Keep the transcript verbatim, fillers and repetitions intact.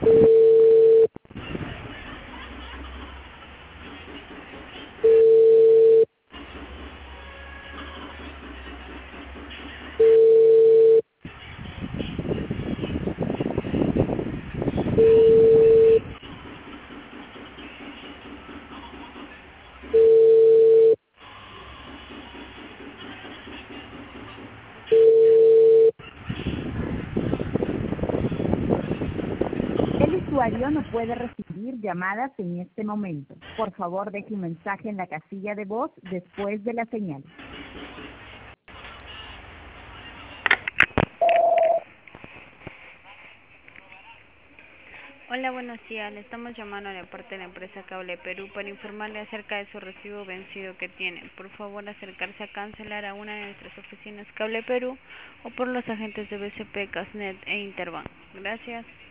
El usuario no puede recibir llamadas en este momento. Por favor, deje un mensaje en la casilla de voz después de la señal. Hola, buenos días. Le estamos llamando de parte de la empresa Cable Perú para informarle acerca de su recibo vencido que tiene. Por favor, acercarse a cancelar a una de nuestras oficinas Cable Perú o por los agentes de B C P, Casnet e Interbank. Gracias.